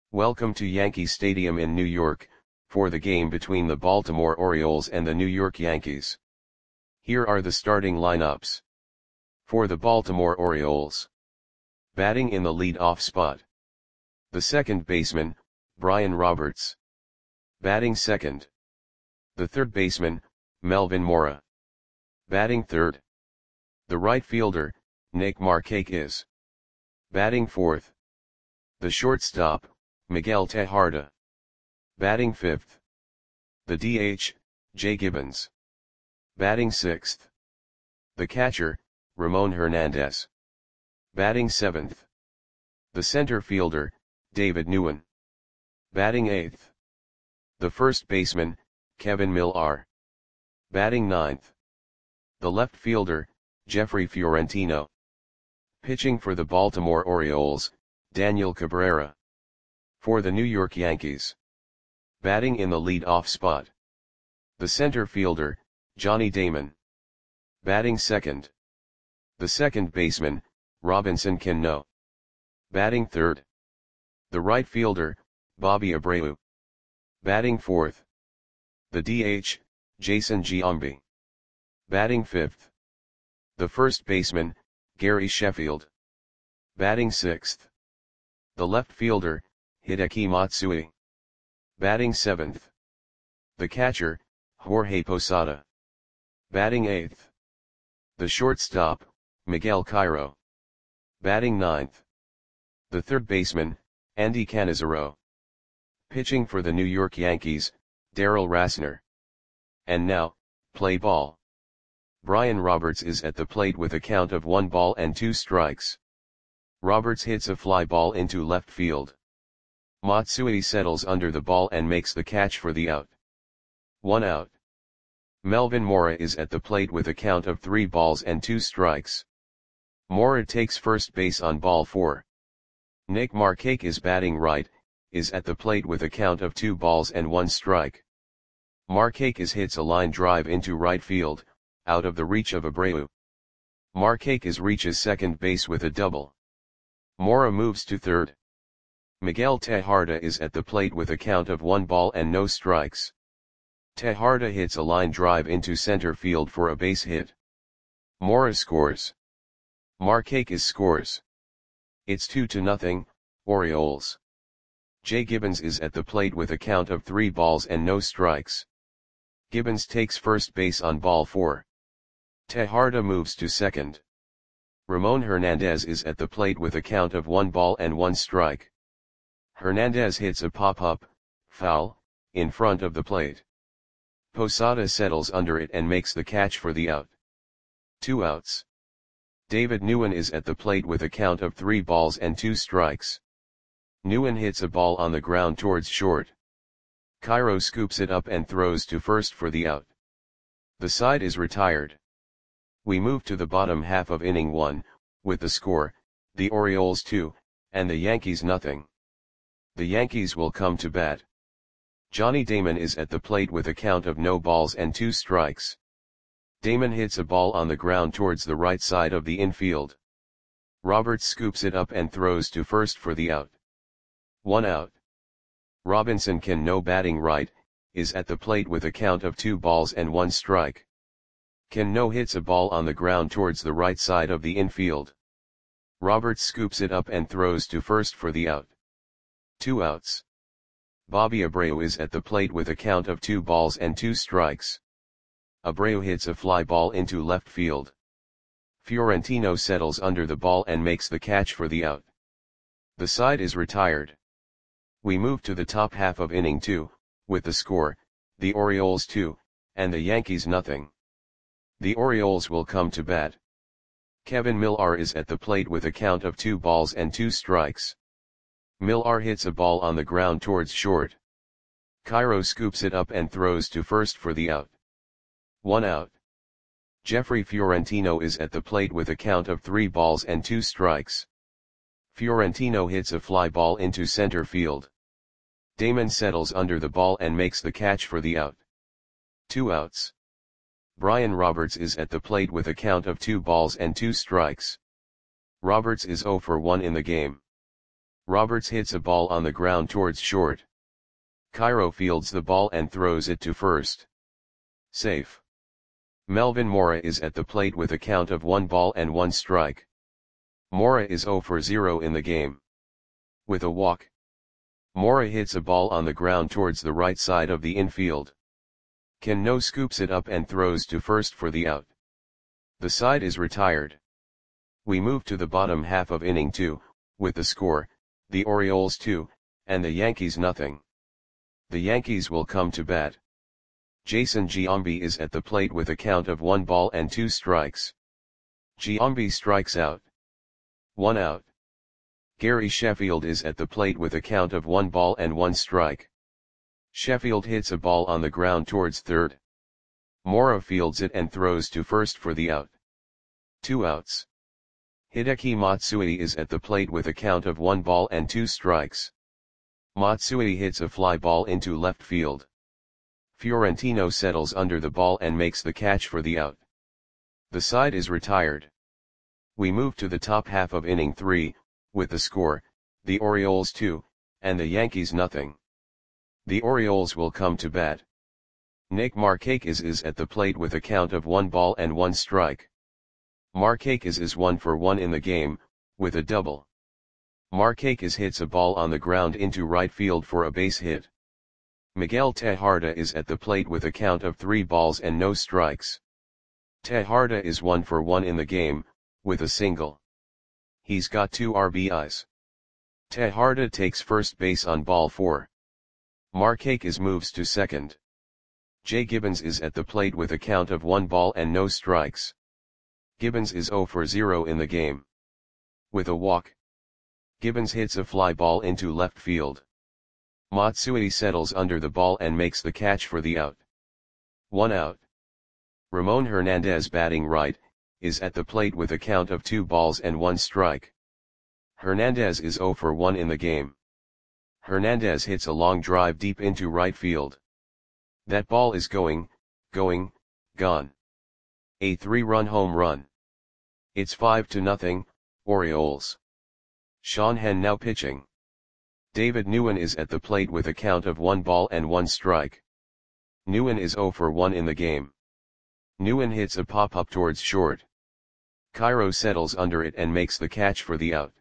Welcome to Yankee Stadium in New York, for the game between the Baltimore Orioles and the New York Yankees. Here are the starting lineups. For the Baltimore Orioles. Batting in the lead-off spot. The second baseman, Brian Roberts. Batting second. The third baseman, Melvin Mora. Batting third. The right fielder, Nick Markakis. Batting fourth. The shortstop, Miguel Tejada. Batting fifth. The DH, Jay Gibbons. Batting sixth. The catcher, Ramon Hernandez. Batting seventh. The center fielder, David Nguyen. Batting eighth. The first baseman, Kevin Millar. Batting ninth. The left fielder, Jeffrey Fiorentino. Pitching for the Baltimore Orioles, Daniel Cabrera. For the New York Yankees. Batting in the lead-off spot. The center fielder, Johnny Damon. Batting second. The second baseman, Robinson Cano. Batting third. The right fielder, Bobby Abreu. Batting fourth. The DH, Jason Giambi. Batting fifth. The first baseman, Gary Sheffield. Batting sixth. The left fielder, Hideki Matsui. Batting seventh. The catcher, Jorge Posada. Batting eighth. The shortstop, Miguel Cairo. Batting ninth. The third baseman, Andy Cannizaro. Pitching for the New York Yankees, Darryl Rasner. And now, play ball. Brian Roberts is at the plate with a count of 1 ball and 2 strikes. Roberts hits a fly ball into left field. Matsui settles under the ball and makes the catch for the out. 1 out. Melvin Mora is at the plate with a count of 3 balls and 2 strikes. Mora takes first base on ball 4. Nick Markakis, batting right, is at the plate with a count of 2 balls and 1 strike. Markakis hits a line drive into right field, out of the reach of Abreu. Markakis reaches second base with a double. Mora moves to third. Miguel Tejada is at the plate with a count of 1 ball and no strikes. Tejada hits a line drive into center field for a base hit. Mora scores. Markakis scores. It's 2-0, Orioles. Jay Gibbons is at the plate with a count of 3 balls and no strikes. Gibbons takes first base on ball 4. Tejada moves to second. Ramon Hernandez is at the plate with a count of 1 ball and 1 strike. Hernandez hits a pop-up, foul, in front of the plate. Posada settles under it and makes the catch for the out. 2 outs. David Nguyen is at the plate with a count of 3 balls and 2 strikes. Nguyen hits a ball on the ground towards short. Cairo scoops it up and throws to first for the out. The side is retired. We move to the bottom half of inning 1, with the score, the Orioles 2, and the Yankees nothing. The Yankees will come to bat. Johnny Damon is at the plate with a count of no balls and 2 strikes. Damon hits a ball on the ground towards the right side of the infield. Roberts scoops it up and throws to first for the out. 1 out. Robinson Cano, batting right, is at the plate with a count of 2 balls and 1 strike. Cano hits a ball on the ground towards the right side of the infield. Roberts scoops it up and throws to first for the out. 2 outs. Bobby Abreu is at the plate with a count of 2 balls and 2 strikes. Abreu hits a fly ball into left field. Fiorentino settles under the ball and makes the catch for the out. The side is retired. We move to the top half of inning 2, with the score, the Orioles 2, and the Yankees nothing. The Orioles will come to bat. Kevin Millar is at the plate with a count of 2 balls and 2 strikes. Millar hits a ball on the ground towards short. Cairo scoops it up and throws to first for the out. 1 out. Jeffrey Fiorentino is at the plate with a count of 3 balls and 2 strikes. Fiorentino hits a fly ball into center field. Damon settles under the ball and makes the catch for the out. 2 outs. Brian Roberts is at the plate with a count of 2 balls and 2 strikes. Roberts is 0 for 1 in the game. Roberts hits a ball on the ground towards short. Cairo fields the ball and throws it to first. Safe. Melvin Mora is at the plate with a count of 1 ball and 1 strike. Mora is 0 for 0 in the game. With a walk. Mora hits a ball on the ground towards the right side of the infield. Cano scoops it up and throws to first for the out. The side is retired. We move to the bottom half of inning 2, with the score, the Orioles 2, and the Yankees nothing. The Yankees will come to bat. Jason Giambi is at the plate with a count of 1 ball and 2 strikes. Giambi strikes out. 1 out. Gary Sheffield is at the plate with a count of 1 ball and 1 strike. Sheffield hits a ball on the ground towards third. Mora fields it and throws to first for the out. 2 outs. Hideki Matsui is at the plate with a count of 1 ball and 2 strikes. Matsui hits a fly ball into left field. Fiorentino settles under the ball and makes the catch for the out. The side is retired. We move to the top half of inning 3, with the score, the Orioles 2, and the Yankees nothing. The Orioles will come to bat. Nick Markakis is at the plate with a count of 1 ball and 1 strike. Markakis is 1 for 1 in the game, with a double. Markakis hits a ball on the ground into right field for a base hit. Miguel Tejada is at the plate with a count of 3 balls and no strikes. Tejada is 1 for 1 in the game, with a single. He's got 2 RBIs. Tejada takes first base on ball 4. Markakis moves to second. Jay Gibbons is at the plate with a count of 1 ball and no strikes. Gibbons is 0 for 0 in the game. With a walk. Gibbons hits a fly ball into left field. Matsui settles under the ball and makes the catch for the out. 1 out. Ramon Hernandez, batting right, is at the plate with a count of 2 balls and 1 strike. Hernandez is 0 for 1 in the game. Hernandez hits a long drive deep into right field. That ball is gone. A 3-run home run. It's 5-0, Orioles. Sean Hen now pitching. David Nguyen is at the plate with a count of 1 ball and 1 strike. Nguyen is 0 for 1 in the game. Nguyen hits a pop-up towards short. Cairo settles under it and makes the catch for the out.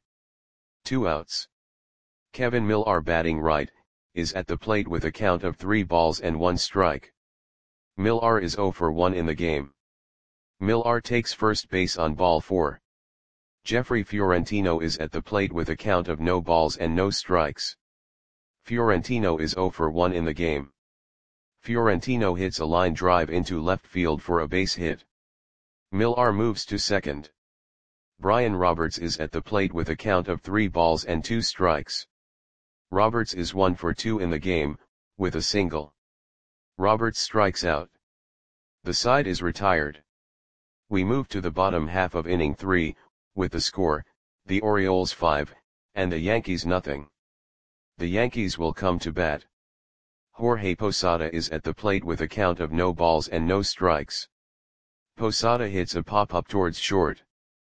2 outs. Kevin Millar, batting right, is at the plate with a count of 3 balls and 1 strike. Millar is 0 for 1 in the game. Millar takes first base on ball 4. Jeffrey Fiorentino is at the plate with a count of no balls and no strikes. Fiorentino is 0 for 1 in the game. Fiorentino hits a line drive into left field for a base hit. Millar moves to second. Brian Roberts is at the plate with a count of 3 balls and 2 strikes. Roberts is 1 for 2 in the game, with a single. Roberts strikes out. The side is retired. We move to the bottom half of inning 3, with the score, the Orioles 5, and the Yankees nothing. The Yankees will come to bat. Jorge Posada is at the plate with a count of no balls and no strikes. Posada hits a pop-up towards short.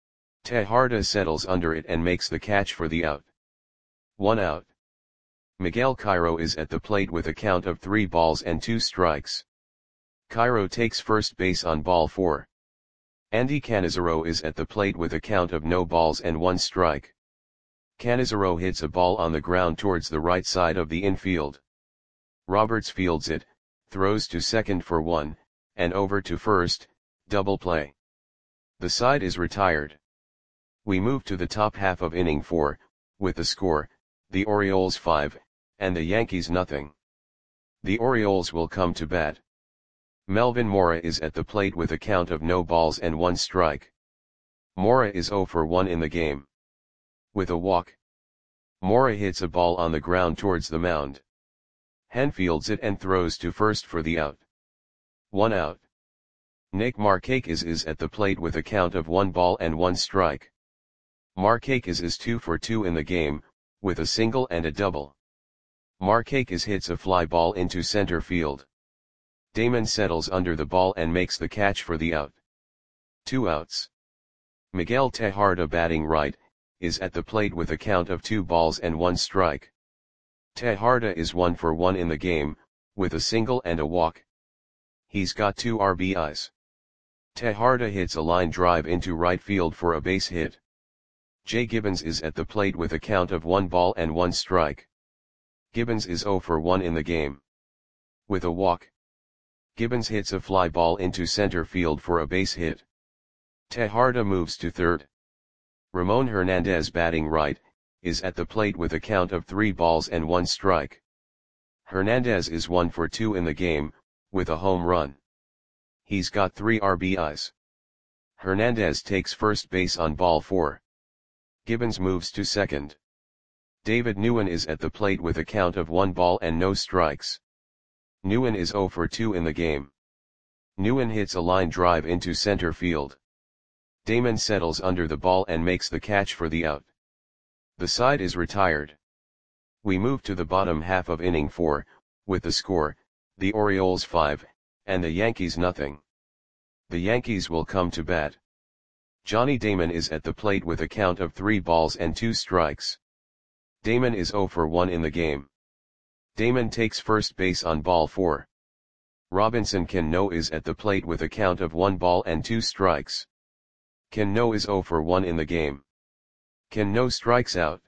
Tejada settles under it and makes the catch for the out. 1 out. Miguel Cairo is at the plate with a count of 3 balls and 2 strikes. Cairo takes first base on ball 4. Andy Cannizaro is at the plate with a count of no balls and 1 strike. Cannizaro hits a ball on the ground towards the right side of the infield. Roberts fields it, throws to second for 1, and over to first, double play. The side is retired. We move to the top half of inning 4, with the score, the Orioles 5, and the Yankees nothing. The Orioles will come to bat. Melvin Mora is at the plate with a count of no balls and 1 strike. Mora is 0 for 1 in the game. With a walk. Mora hits a ball on the ground towards the mound. Hen fields it and throws to first for the out. 1 out. Nick Markakis is at the plate with a count of 1 ball and 1 strike. Markakis is 2 for 2 in the game, with a single and a double. Markakis hits a fly ball into center field. Damon settles under the ball and makes the catch for the out. 2 outs. Miguel Tejada, batting right, is at the plate with a count of 2 balls and 1 strike. Tejada is 1 for 1 in the game, with a single and a walk. He's got 2 RBIs. Tejada hits a line drive into right field for a base hit. Jay Gibbons is at the plate with a count of 1 ball and 1 strike. Gibbons is 0 for 1 in the game. With a walk. Gibbons hits a fly ball into center field for a base hit. Tejada moves to third. Ramon Hernandez, batting right, is at the plate with a count of 3 balls and 1 strike. Hernandez is 1 for 2 in the game, with a home run. He's got 3 RBIs. Hernandez takes first base on ball 4. Gibbons moves to second. David Nguyen is at the plate with a count of 1 ball and no strikes. Nguyen is 0 for 2 in the game. Nguyen hits a line drive into center field. Damon settles under the ball and makes the catch for the out. The side is retired. We move to the bottom half of inning 4, with the score, the Orioles 5, and the Yankees nothing. The Yankees will come to bat. Johnny Damon is at the plate with a count of 3 balls and 2 strikes. Damon is 0 for 1 in the game. Damon takes first base on ball 4. Robinson Cano is at the plate with a count of 1 ball and 2 strikes. Cano is 0 for 1 in the game. Cano strikes out.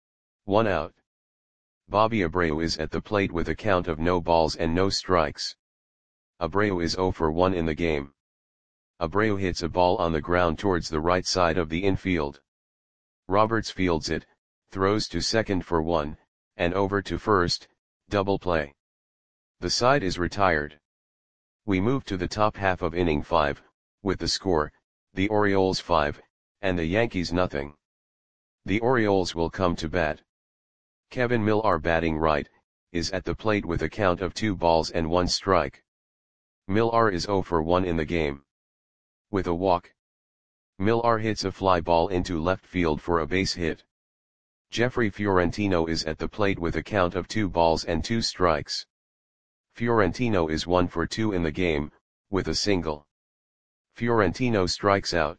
1 out. Bobby Abreu is at the plate with a count of no balls and no strikes. Abreu is 0 for 1 in the game. Abreu hits a ball on the ground towards the right side of the infield. Roberts fields it, throws to second for 1, and over to first, double play. The side is retired. We move to the top half of inning 5, with the score, the Orioles 5, and the Yankees nothing. The Orioles will come to bat. Kevin Millar, batting right, is at the plate with a count of 2 balls and 1 strike. Millar is 0 for 1 in the game. With a walk. Millar hits a fly ball into left field for a base hit. Jeffrey Fiorentino is at the plate with a count of 2 balls and 2 strikes. Fiorentino is 1 for 2 in the game, with a single. Fiorentino strikes out.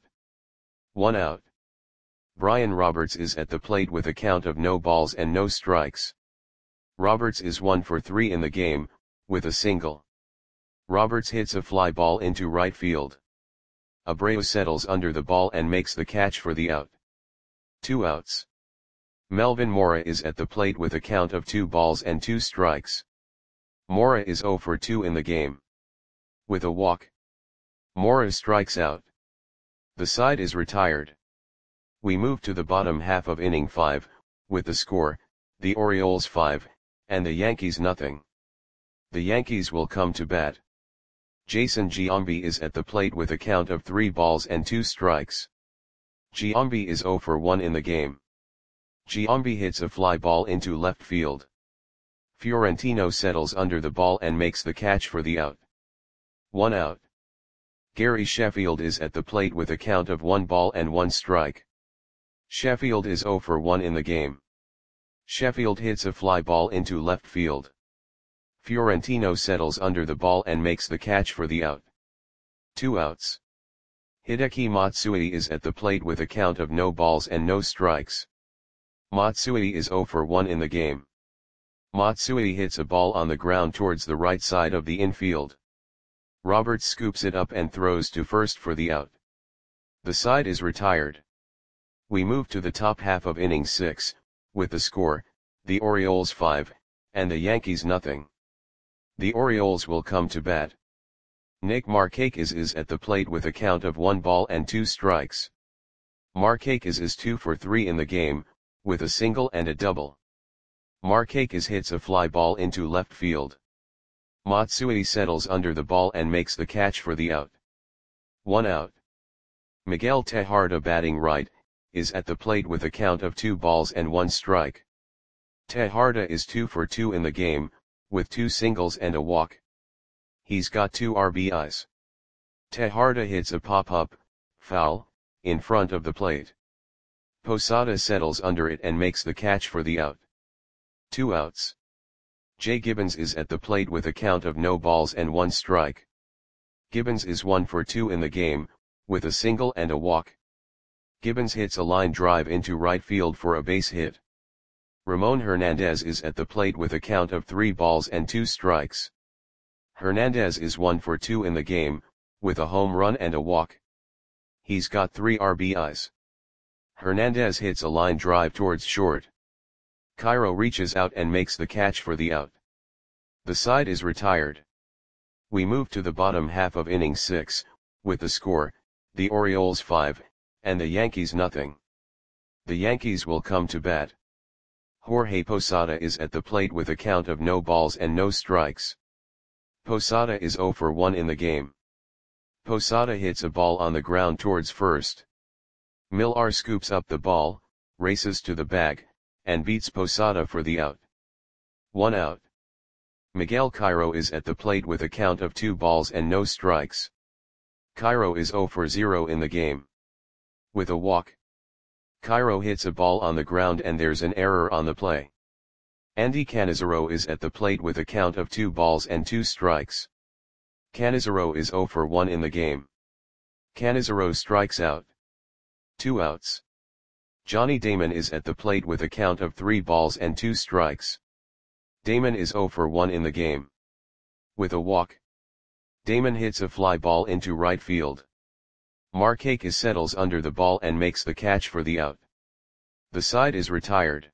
1 out. Brian Roberts is at the plate with a count of no balls and no strikes. Roberts is 1 for 3 in the game, with a single. Roberts hits a fly ball into right field. Abreu settles under the ball and makes the catch for the out. 2 outs. Melvin Mora is at the plate with a count of 2 balls and 2 strikes. Mora is 0 for 2 in the game. With a walk. Mora strikes out. The side is retired. We move to the bottom half of inning 5, with the score, the Orioles 5, and the Yankees nothing. The Yankees will come to bat. Jason Giambi is at the plate with a count of 3 balls and 2 strikes. Giambi is 0 for 1 in the game. Giambi hits a fly ball into left field. Fiorentino settles under the ball and makes the catch for the out. 1 out. Gary Sheffield is at the plate with a count of 1 ball and 1 strike. Sheffield is 0 for 1 in the game. Sheffield hits a fly ball into left field. Fiorentino settles under the ball and makes the catch for the out. 2 outs. Hideki Matsui is at the plate with a count of no balls and no strikes. Matsui is 0 for 1 in the game. Matsui hits a ball on the ground towards the right side of the infield. Roberts scoops it up and throws to first for the out. The side is retired. We move to the top half of inning 6, with the score, the Orioles 5, and the Yankees nothing. The Orioles will come to bat. Nick Markakis is at the plate with a count of 1 ball and 2 strikes. Markakis is 2 for 3 in the game, with a single and a double. Markakis hits a fly ball into left field. Matsui settles under the ball and makes the catch for the out. 1 out. Miguel Tejada, batting right, is at the plate with a count of 2 balls and 1 strike. Tejada is 2 for 2 in the game, with 2 singles and a walk. He's got 2 RBIs. Tejada hits a pop-up, foul, in front of the plate. Posada settles under it and makes the catch for the out. 2 outs. Jay Gibbons is at the plate with a count of no balls and 1 strike. Gibbons is 1 for 2 in the game, with a single and a walk. Gibbons hits a line drive into right field for a base hit. Ramon Hernandez is at the plate with a count of 3 balls and 2 strikes. Hernandez is 1 for 2 in the game, with a home run and a walk. He's got 3 RBIs. Hernandez hits a line drive towards short. Cairo reaches out and makes the catch for the out. The side is retired. We move to the bottom half of inning 6, with the score, the Orioles 5, and the Yankees nothing. The Yankees will come to bat. Jorge Posada is at the plate with a count of no balls and no strikes. Posada is 0 for 1 in the game. Posada hits a ball on the ground towards first. Millar scoops up the ball, races to the bag, and beats Posada for the out. 1 out. Miguel Cairo is at the plate with a count of 2 balls and no strikes. Cairo is 0 for 0 in the game. With a walk. Cairo hits a ball on the ground and there's an error on the play. Andy Cannizaro is at the plate with a count of 2 balls and 2 strikes. Cannizaro is 0 for 1 in the game. Cannizaro strikes out. 2 outs. Johnny Damon is at the plate with a count of 3 balls and 2 strikes. Damon is 0 for 1 in the game. With a walk. Damon hits a fly ball into right field. Markakis settles under the ball and makes the catch for the out. The side is retired.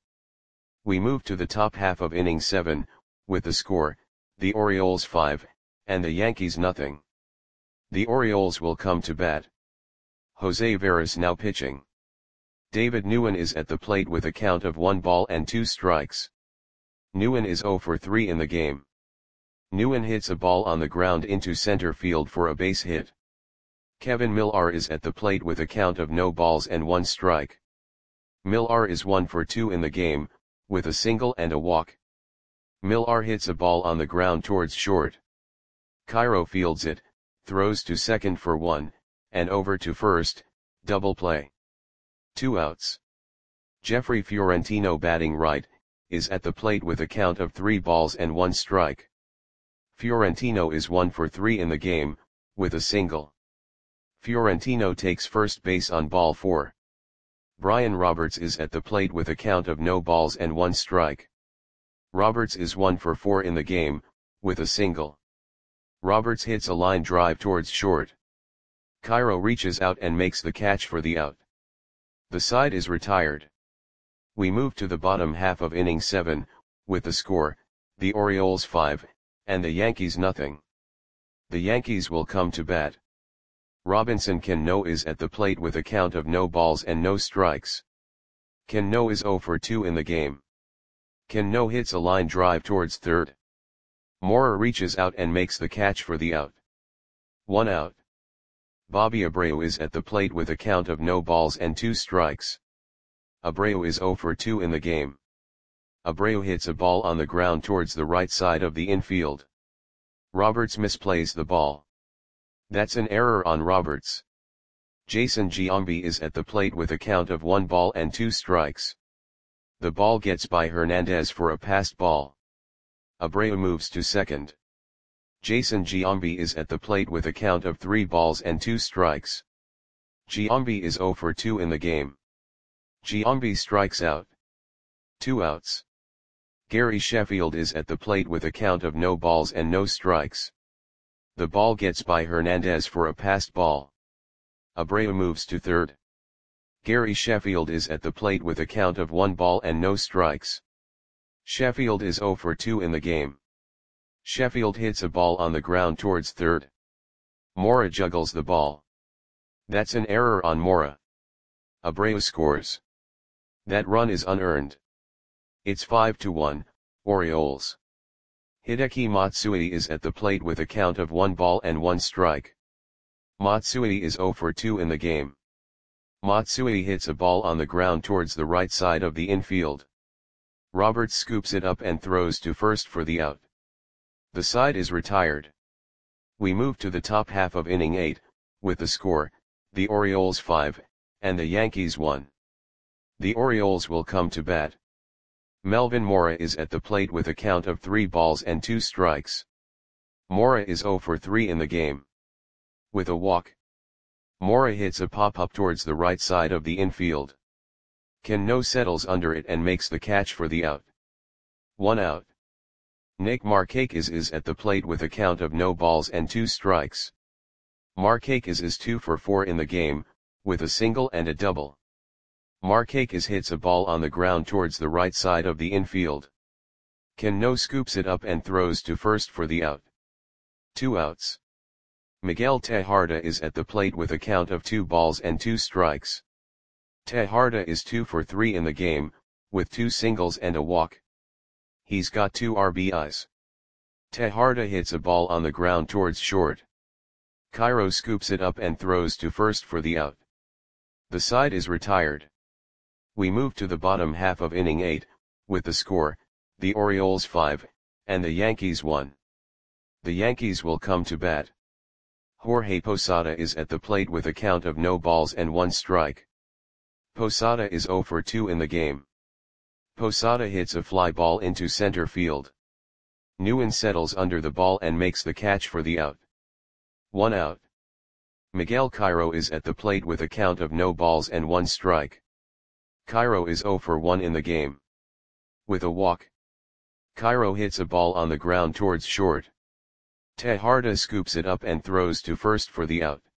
We move to the top half of inning 7, with the score, the Orioles 5, and the Yankees nothing. The Orioles will come to bat. Jose Veras now pitching. David Nguyen is at the plate with a count of 1 ball and 2 strikes. Nguyen is 0 for 3 in the game. Nguyen hits a ball on the ground into center field for a base hit. Kevin Millar is at the plate with a count of no balls and 1 strike. Millar is 1 for 2 in the game, with a single and a walk. Millar hits a ball on the ground towards short. Cairo fields it, throws to second for 1, and over to first, double play. 2 outs. Jeffrey Fiorentino batting right, is at the plate with a count of 3 balls and 1 strike. Fiorentino is 1 for 3 in the game, with a single. Fiorentino takes first base on ball 4. Brian Roberts is at the plate with a count of no balls and 1 strike. Roberts is 1 for 4 in the game, with a single. Roberts hits a line drive towards short. Cairo reaches out and makes the catch for the out. The side is retired. We move to the bottom half of inning 7, with the score, the Orioles 5, and the Yankees nothing. The Yankees will come to bat. Robinson Cano is at the plate with a count of no balls and no strikes. Cano is 0 for 2 in the game. Cano hits a line drive towards third. Mora reaches out and makes the catch for the out. 1 out. Bobby Abreu is at the plate with a count of no balls and 2 strikes. Abreu is 0 for 2 in the game. Abreu hits a ball on the ground towards the right side of the infield. Roberts misplays the ball. That's an error on Roberts. Jason Giambi is at the plate with a count of 1 ball and 2 strikes. The ball gets by Hernandez for a passed ball. Abreu moves to second. Jason Giambi is at the plate with a count of 3 balls and 2 strikes. Giambi is 0 for 2 in the game. Giambi strikes out. 2 outs. Gary Sheffield is at the plate with a count of no balls and no strikes. The ball gets by Hernandez for a passed ball. Abreu moves to third. Gary Sheffield is at the plate with a count of 1 ball and no strikes. Sheffield is 0 for 2 in the game. Sheffield hits a ball on the ground towards third. Mora juggles the ball. That's an error on Mora. Abreu scores. That run is unearned. It's 5-1, Orioles. Hideki Matsui is at the plate with a count of 1 ball and 1 strike. Matsui is 0 for 2 in the game. Matsui hits a ball on the ground towards the right side of the infield. Roberts scoops it up and throws to first for the out. The side is retired. We move to the top half of inning 8, with the score, the Orioles 5, and the Yankees 1. The Orioles will come to bat. Melvin Mora is at the plate with a count of 3 balls and 2 strikes. Mora is 0 for 3 in the game. With a walk. Mora hits a pop-up towards the right side of the infield. Cano settles under it and makes the catch for the out. 1 out. Nick Markakis is at the plate with a count of no balls and 2 strikes. Markakis is 2 for 4 in the game, with a single and a double. Markakis hits a ball on the ground towards the right side of the infield. Cano scoops it up and throws to first for the out. 2 outs. Miguel Tejada is at the plate with a count of 2 balls and 2 strikes. Tejada is 2 for 3 in the game, with 2 singles and a walk. He's got 2 RBIs. Tejada hits a ball on the ground towards short. Cairo scoops it up and throws to first for the out. The side is retired. We move to the bottom half of inning 8, with the score, the Orioles 5, and the Yankees 1. The Yankees will come to bat. Jorge Posada is at the plate with a count of no balls and 1 strike. Posada is 0 for 2 in the game. Posada hits a fly ball into center field. Nguyen settles under the ball and makes the catch for the out. 1 out. Miguel Cairo is at the plate with a count of no balls and 1 strike. Cairo is 0 for 1 in the game. With a walk, Cairo hits a ball on the ground towards short. Tejada scoops it up and throws to first for the out.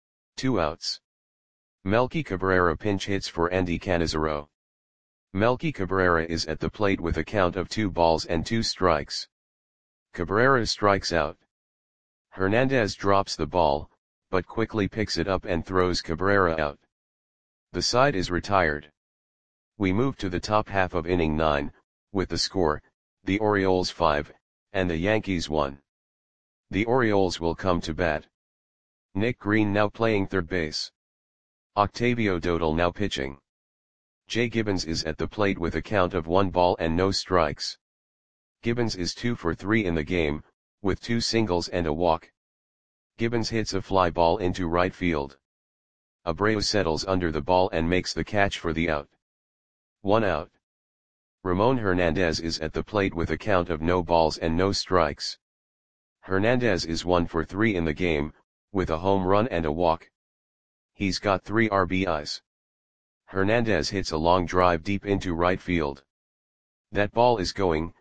2 outs. Melky Cabrera pinch hits for Andy Cannizaro. Melky Cabrera is at the plate with a count of 2 balls and 2 strikes. Cabrera strikes out. Hernandez drops the ball, but quickly picks it up and throws Cabrera out. The side is retired. We move to the top half of inning 9, with the score, the Orioles 5, and the Yankees 1. The Orioles will come to bat. Nick Green now playing third base. Octavio Dodal now pitching. Jay Gibbons is at the plate with a count of 1 ball and no strikes. Gibbons is 2 for 3 in the game, with 2 singles and a walk. Gibbons hits a fly ball into right field. Abreu settles under the ball and makes the catch for the out. 1 out. Ramon Hernandez is at the plate with a count of no balls and no strikes. Hernandez is 1 for 3 in the game, with a home run and a walk. He's got 3 RBIs. Hernandez hits a long drive deep into right field. That ball is gone.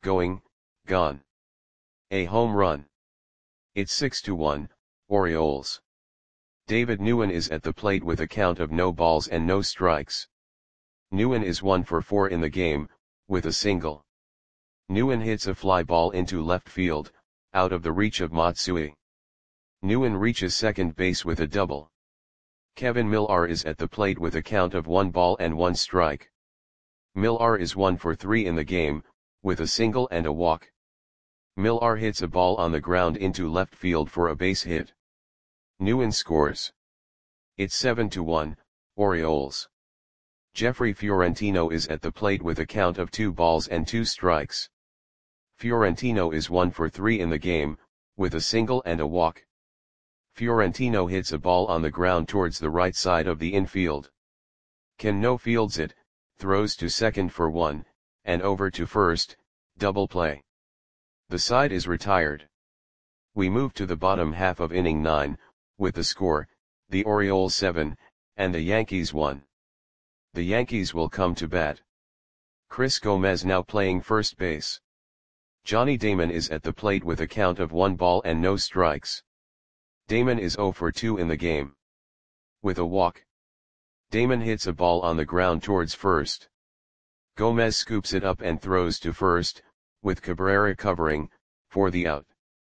A home run. It's 6-1, Orioles. David Nguyen is at the plate with a count of no balls and no strikes. Nguyen is 1 for 4 in the game, with a single. Nguyen hits a fly ball into left field, out of the reach of Matsui. Nguyen reaches second base with a double. Kevin Millar is at the plate with a count of 1 ball and 1 strike. Millar is 1 for 3 in the game, with a single and a walk. Millar hits a ball on the ground into left field for a base hit. Nguyen scores. It's 7-1, Orioles. Jeffrey Fiorentino is at the plate with a count of 2 balls and 2 strikes. Fiorentino is 1 for 3 in the game, with a single and a walk. Fiorentino hits a ball on the ground towards the right side of the infield. Cano fields it, throws to second for 1, and over to first, double play. The side is retired. We move to the bottom half of inning 9, with the score, the Orioles 7, and the Yankees 1. The Yankees will come to bat. Chris Gomez now playing first base. Johnny Damon is at the plate with a count of 1 ball and no strikes. Damon is 0 for 2 in the game. With a walk, Damon hits a ball on the ground towards first. Gomez scoops it up and throws to first, with Cabrera covering, for the out.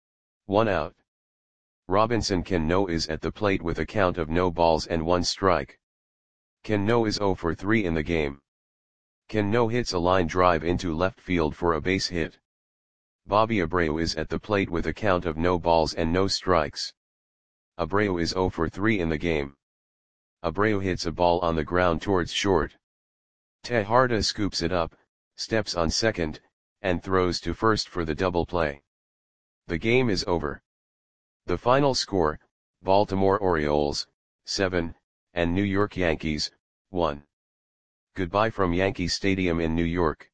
1 out. Robinson Cano is at the plate with a count of no balls and 1 strike. Cano is 0 for 3 in the game. Cano hits a line drive into left field for a base hit. Bobby Abreu is at the plate with a count of no balls and no strikes. Abreu is 0 for 3 in the game. Abreu hits a ball on the ground towards short. Tejada scoops it up, steps on second, and throws to first for the double play. The game is over. The final score, Baltimore Orioles, 7, and New York Yankees, 1. Goodbye from Yankee Stadium in New York.